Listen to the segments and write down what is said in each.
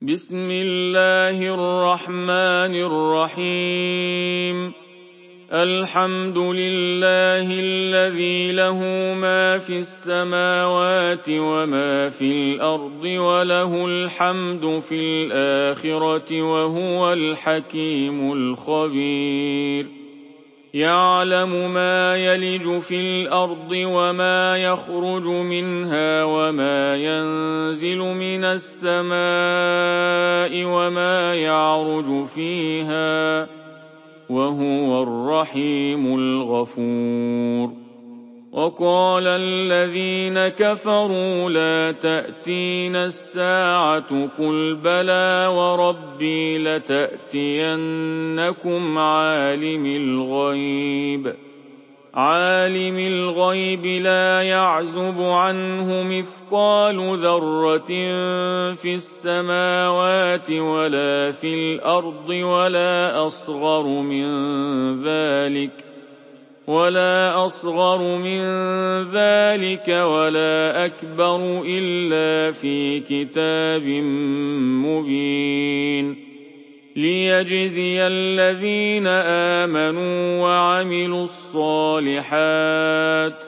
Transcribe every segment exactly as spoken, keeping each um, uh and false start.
بسم الله الرحمن الرحيم الحمد لله الذي له ما في السماوات وما في الأرض وله الحمد في الآخرة وهو الحكيم الخبير يعلم ما يلج في الأرض وما يخرج منها وما ينزل من السماء وما يعرج فيها وهو الرحيم الغفور وقال الذين كفروا لا تأتينا الساعة قل بلى وربي لتأتينكم عالم الغيب عالم الغيب لا يعزب عنه مثقال ذرة في السماوات ولا في الأرض ولا أصغر من ذلك ولا أصغر من ذلك ولا أكبر إلا في كتاب مبين ليجزي الذين آمنوا وعملوا الصالحات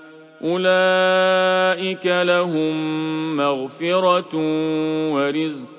أولئك لهم مغفرة ورزق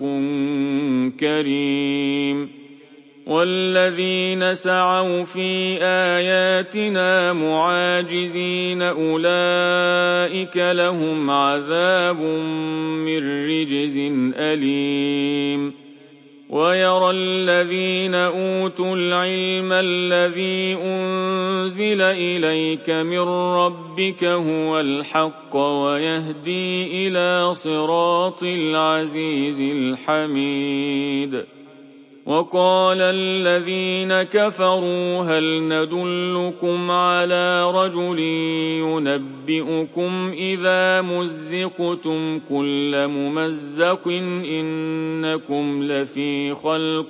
كريم والذين سعوا في آياتنا معاجزين أولئك لهم عذاب من رجز أليم ويرى الذين أوتوا العلم الذي أنزل إليك من ربك هو الحق ويهدي إلى صراط العزيز الحميد وقال الذين كفروا هل ندلكم على رجل ينبئكم إذا مزقتم كل ممزق إنكم لفي خلق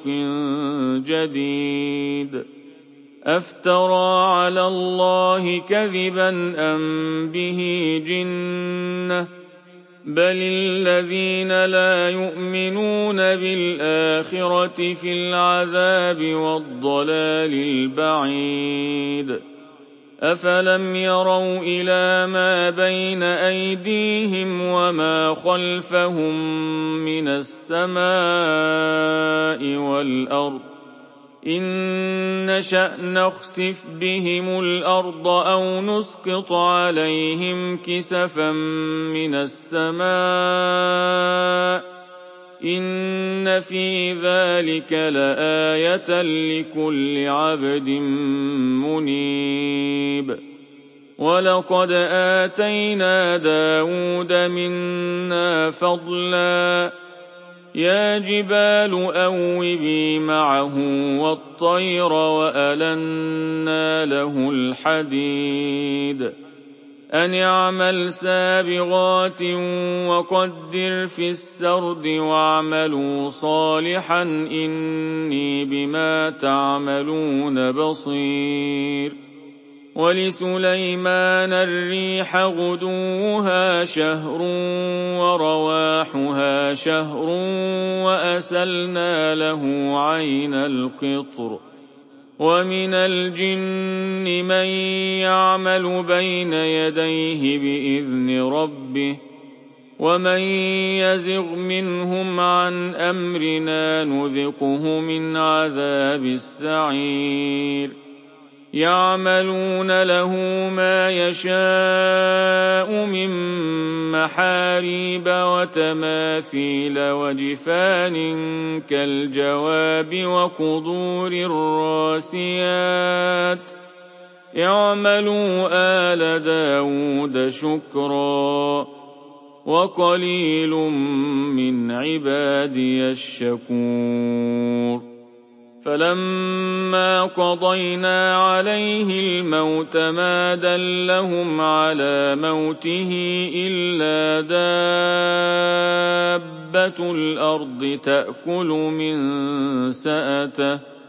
جديد أفترى على الله كذبا أم به جنة بل الذين لا يؤمنون بالآخرة في العذاب والضلال البعيد أفلم يروا إلى ما بين أيديهم وما خلفهم من السماء والأرض إن نشأ نخسف بهم الأرض أو نسقط عليهم كسفا من السماء إن في ذلك لآية لكل عبد منيب ولقد آتينا داود منا فضلا يا جبال أوبي معه والطير وألنا له الحديد أن اعمل سابغات وقدر في السرد واعملوا صالحا إني بما تعملون بصير ولسليمان الريح غدوها شهر ورواحها شهر وأسلنا له عين القطر ومن الجن من يعمل بين يديه بإذن ربه ومن يزغ منهم عن أمرنا نذقه من عذاب السعير يعملون له ما يشاء من محاريب وتماثيل وجفان كالجواب وقدور الراسيات اعملوا آل داود شكرا وقليل من عبادي الشكور فلما قضينا عليه الموت ما دلهم على موته إلا دابة الأرض تأكل من سأته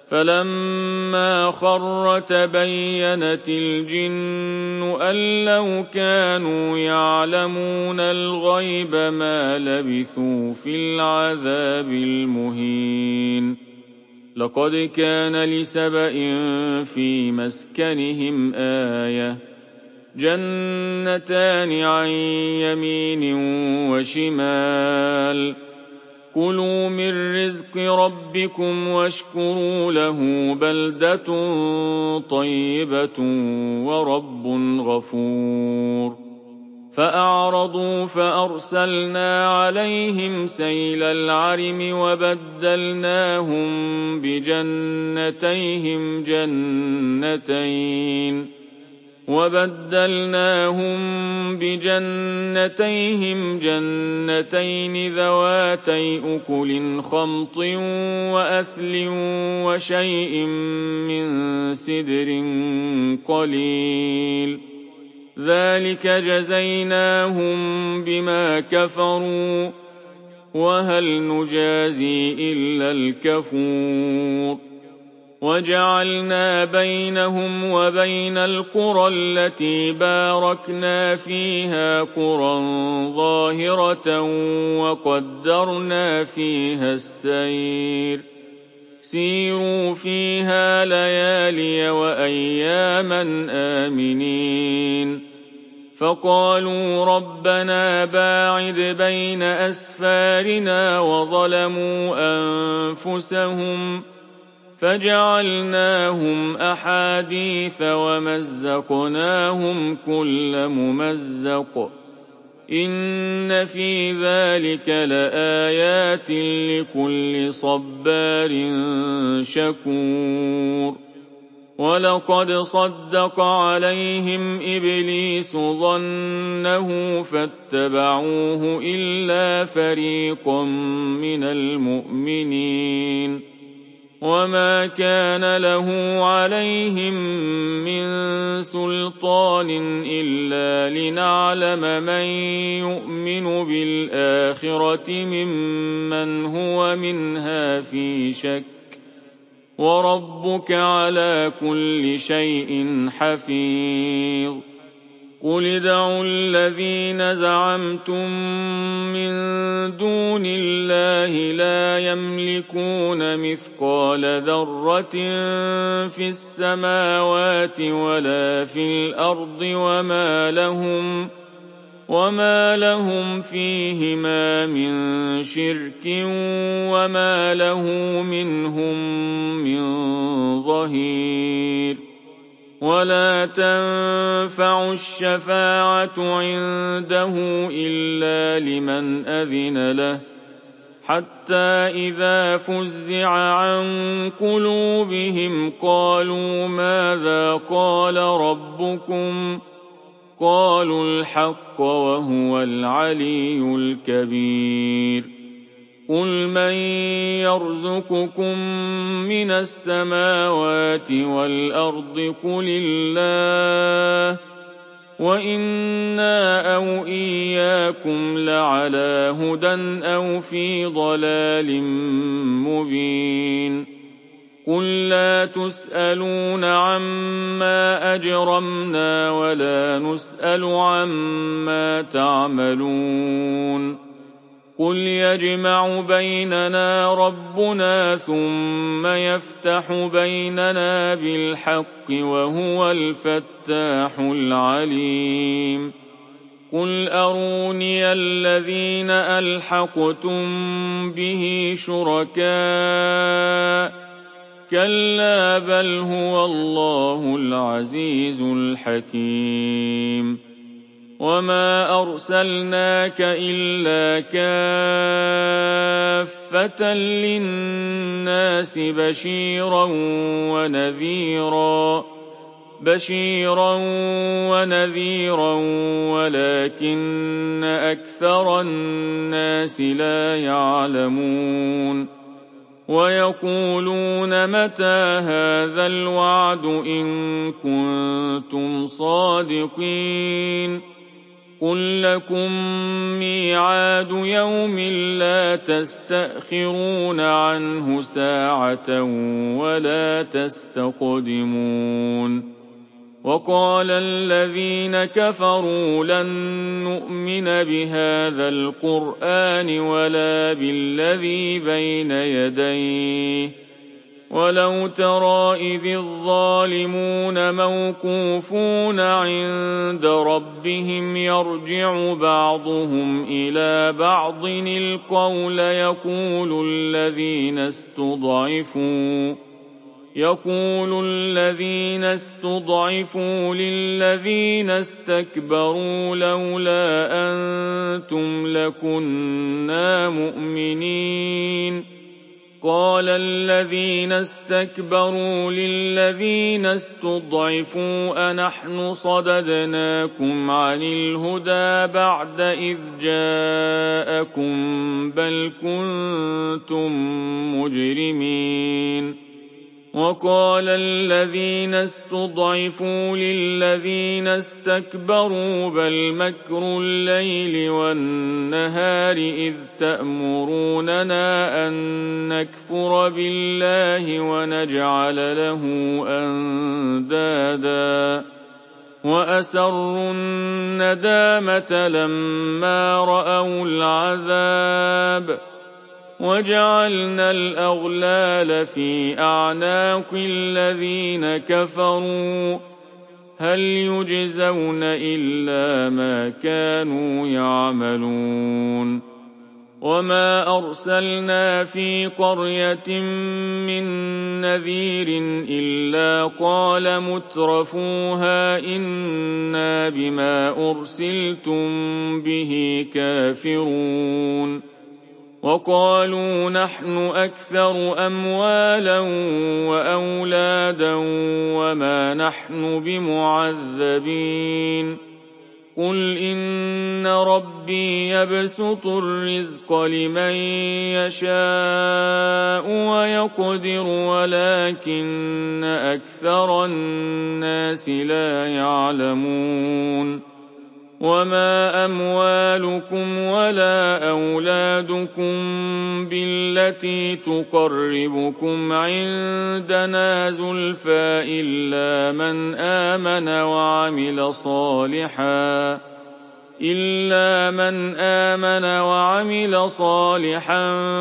فَلَمَّا خَرَّ تَبَيَّنَتِ الْجِنُّ أَن لَّوْ كَانُوا يَعْلَمُونَ الْغَيْبَ مَا لَبِثُوا فِي الْعَذَابِ الْمُهِينِ لَقَدْ كَانَ لِسَبَإٍ فِي مَسْكَنِهِمْ آيَةٌ جَنَّتَانِ عَن يَمِينٍ وَشِمَالٍ كُلُوا مِن رِّزْقِ رَبِّكُمْ وَاشْكُرُوا لَهُ بَلْدَةٌ طَيِّبَةٌ وَرَبٌّ غَفُورٌ فَأَعْرَضُوا فَأَرْسَلْنَا عَلَيْهِمْ سَيْلَ الْعَرِمِ وَبَدَّلْنَاهُم بِجَنَّتَيْهِمْ جَنَّتَيْنِ وَبَدَّلْنَاهُم بِجَنَّتَيْهِمْ جَنَّتَيْنِ ذَوَاتَيْ أُكُلٍ خَمْطٍ وَأَثْلٍ وَشَيْءٍ مِّن سِدْرٍ قَلِيلٍ ذَلِكَ جَزَيْنَاهُم بِمَا كَفَرُوا وَهَلْ نُجَازِي إِلَّا الْكَفُورَ وَجَعَلْنَا بَيْنَهُمْ وَبَيْنَ الْقُرَى الَّتِي بَارَكْنَا فِيهَا قُرًى ظَاهِرَةً وَقَدَّرْنَا فِيهَا السَّيْرَ سِيرُوا فِيهَا لَيَالِيَ وَأَيَّامًا آمِنِينَ فَقَالُوا رَبَّنَا بَاعِدْ بَيْنَ أَسْفَارِنَا وَظَلَمُوا أَنفُسَهُمْ فَجَعَلْنَاهُمْ أَحَادِيثَ وَمَزَّقْنَاهُمْ كُلَّ مُمَزَّقٍ إِنَّ فِي ذَلِكَ لَآيَاتٍ لِكُلِّ صَبَّارٍ شَكُورٍ وَلَقَدْ صَدَّقَ عَلَيْهِمْ إِبْلِيسُ ظَنَّهُ فَاتَّبَعُوهُ إِلَّا فَرِيقًا مِّنَ الْمُؤْمِنِينَ وَمَا كَانَ لَهُ عَلَيْهِم مِّن سُلْطَانٍ إِلَّا لِنَعْلَمَ مَن يُؤْمِنُ بِالْآخِرَةِ مِمَّنْ هُوَ مِنْهَا فِي شَكٍّ وَرَبُّكَ عَلَىٰ كُلِّ شَيْءٍ حَفِيظٌ قُلِ ادْعُوا الَّذِينَ زَعَمْتُم مِّن دُونِ اللَّهِ لَا يَمْلِكُونَ مِثْقَالَ ذَرَّةٍ فِي السَّمَاوَاتِ وَلَا فِي الْأَرْضِ وَمَا لَهُمْ وَمَا لَهُمْ فِيهِمَا مِن شِرْكٍ وَمَا لَهُ مِنْهُم مِّن ظَهِيرٍ وَلَا تَنفَعُ الشَّفَاعَةُ عِندَهُ إِلَّا لِمَنْ أَذِنَ لَهُ حَتَّىٰ إِذَا فُزِّعَ عَن قُلُوبِهِمْ قَالُوا مَاذَا قَالَ رَبُّكُمْ ۖ قَالُوا الْحَقَّ وَهُوَ الْعَلِيُّ الْكَبِيرُ قُلْ مَن يَرْزُقُكُم مِّنَ السَّمَاوَاتِ وَالْأَرْضِ قُلِ اللَّهُ وَإِنَّا أَوْ إِيَّاكُمْ لَعَلَىٰ هُدًى أَوْ فِي ضَلَالٍ مُّبِينٍ قُل لَّا تُسْأَلُونَ عَمَّا أَجْرَمْنَا وَلَا نُسْأَلُ عَمَّا تَعْمَلُونَ قُلْ يَجْمَعُ بَيْنَنَا رَبُّنَا ثُمَّ يَفْتَحُ بَيْنَنَا بِالْحَقِّ وَهُوَ الْفَتَّاحُ الْعَلِيمُ قُلْ أَرُونِيَ الَّذِينَ أَلْحَقْتُم بِهِ شُرَكَاءَ كَلَّا بَلْ هُوَ اللَّهُ الْعَزِيزُ الْحَكِيمُ وَمَا أَرْسَلْنَاكَ إِلَّا كَافَّةً لِّلنَّاسِ بَشِيرًا وَنَذِيرًا بَشِيرًا وَنَذِيرًا وَلَٰكِنَّ أَكْثَرَ النَّاسِ لَا يَعْلَمُونَ وَيَقُولُونَ مَتَىٰ هَٰذَا الْوَعْدُ إِن كُنتُمْ صَادِقِينَ قُل لَّكُم مِّيعَادُ يَوْمٍ لَّا تَسْتَأْخِرُونَ عَنْهُ سَاعَةً وَلَا تَسْتَقْدِمُونَ وَقَالَ الَّذِينَ كَفَرُوا لَن نُّؤْمِنَ بِهَٰذَا الْقُرْآنِ وَلَا بِالَّذِي بَيْنَ يَدَيْهِ وَلَوْ تَرَىٰ إِذِ الظَّالِمُونَ مَوْقُوفُونَ عِندَ رَبِّهِمْ يَرْجِعُ بَعْضُهُمْ إِلَىٰ بَعْضٍ الْقَوْلَ يَقُولُ الَّذِينَ اسْتُضْعِفُوا يقول الذين استضعفوا للذين استكبروا لولا أنتم لكنا مؤمنين قال الذين استكبروا للذين استضعفوا أنحن صددناكم عن الهدى بعد إذ جاءكم بل كنتم مجرمين وقال الذين استضعفوا للذين استكبروا بل مكر الليل والنهار إذ تأمروننا أن نكفر بالله ونجعل له أندادا وأسروا الندامة لما رأوا العذاب وجعلنا الأغلال في أعناق الذين كفروا هل يجزون إلا ما كانوا يعملون وما أرسلنا في قرية من نذير إلا قال مترفوها إنا بما أرسلتم به كافرون وقالوا نحن أكثر أموالا وأولادا وما نحن بمعذبين قل إن ربي يبسط الرزق لمن يشاء ويقدر ولكن أكثر الناس لا يعلمون وما أموالكم ولا أولادكم بالتي تقربكم عندنا زلفى إلا من آمن وعمل صالحا إلا من آمن وعمل صالحا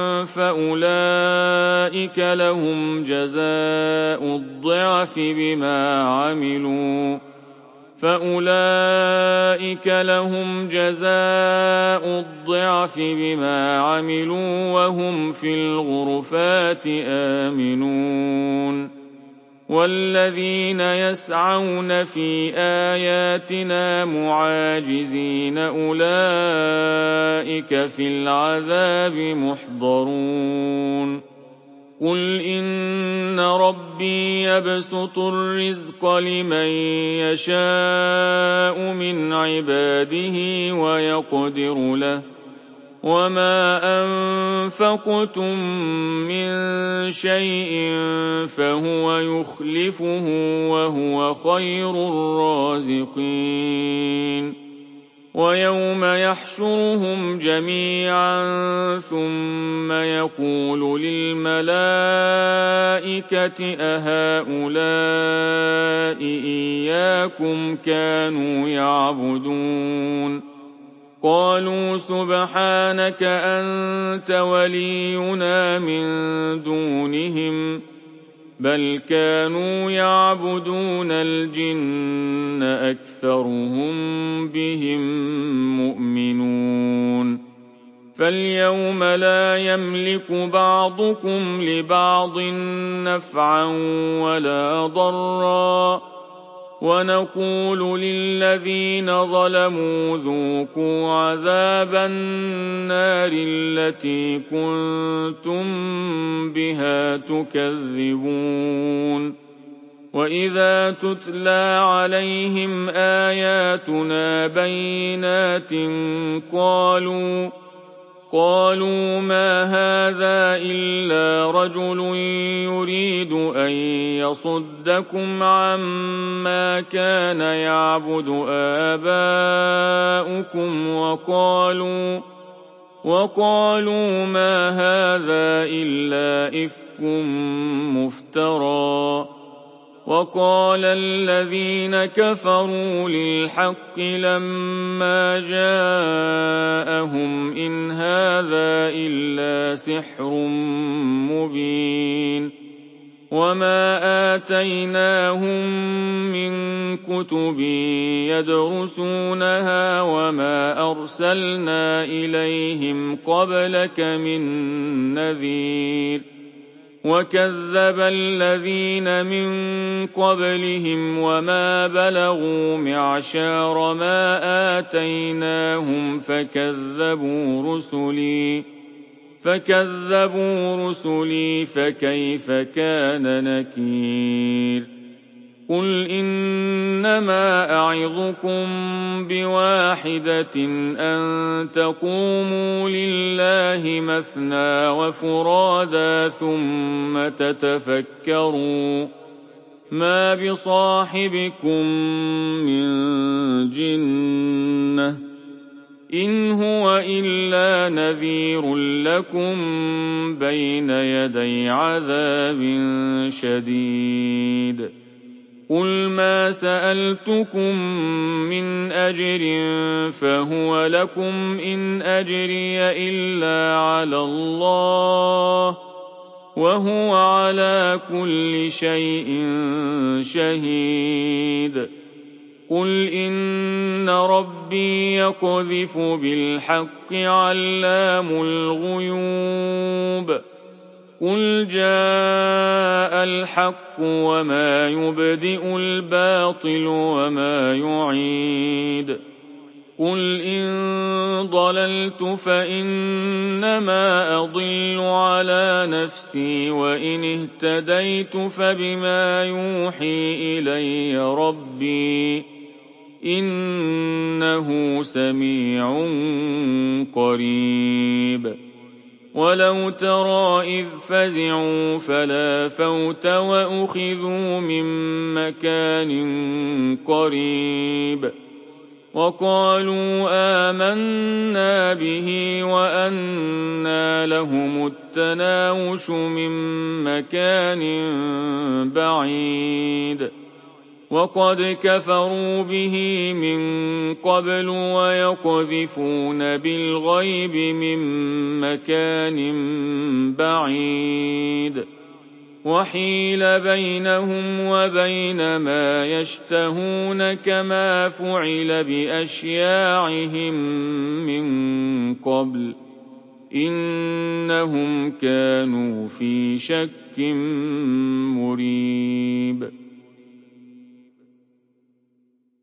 فأولئك لهم جزاء الضعف بما عملوا فأولئك لهم جزاء الضعف بما عملوا وهم في الغرفات آمنون والذين يسعون في آياتنا معاجزين أولئك في العذاب محضرون قل إن ربي يبسط الرزق لمن يشاء من عباده ويقدر له وما أنفقتم من شيء فهو يخلفه وهو خير الرازقين ويوم يحشرهم جميعا ثم يقول للملائكة أهؤلاء إياكم كانوا يعبدون قالوا سبحانك أنت ولينا من دونهم بل كانوا يعبدون الجن أكثرهم بهم مؤمنون فاليوم لا يملك بعضكم لبعض نفعا ولا ضرا ونقول للذين ظلموا ذوقوا عذاب النار التي كنتم بها تكذبون وإذا تتلى عليهم آياتنا بينات قالوا قالوا ما هذا إلا رجل يريد أن يصدكم عما كان يعبد آباؤكم وقالوا وقالوا ما هذا إلا إفك مفترى وقال الذين كفروا للحق لما جاءهم إن هذا إلا سحر مبين وما آتيناهم من كتب يدرسونها وما أرسلنا إليهم قبلك من نذير وكذب الذين من قبلهم وما بلغوا معشار ما آتيناهم فكذبوا رسلي فكذبوا رسلي فكيف كان نكير قل إنما أعظكم بواحدة أن تقوموا لله مثنى وفرادا ثم تتفكروا ما بصاحبكم من جنة إن هو إلا نذير لكم بين يدي عذاب شديد قل ما سألتكم من أجر فهو لكم إن أجري إلا على الله وهو على كل شيء شهيد قل إن ربي يقذف بالحق علام الغيوب قل جاء الحق وما يبدئ الباطل وما يعيد قل إن ضللت فإنما أضل على نفسي وإن اهتديت فبما يوحي إلي ربي إنه سميع قريب ولو ترى إذ فزعوا فلا فوت وأخذوا من مكان قريب وقالوا آمنا به وأنى لهم التناوش من مكان بعيد وقد كفروا به من قبل ويقذفون بالغيب من مكان بعيد وحيل بينهم وبين ما يشتهون كما فعل بأشياعهم من قبل إنهم كانوا في شك مريب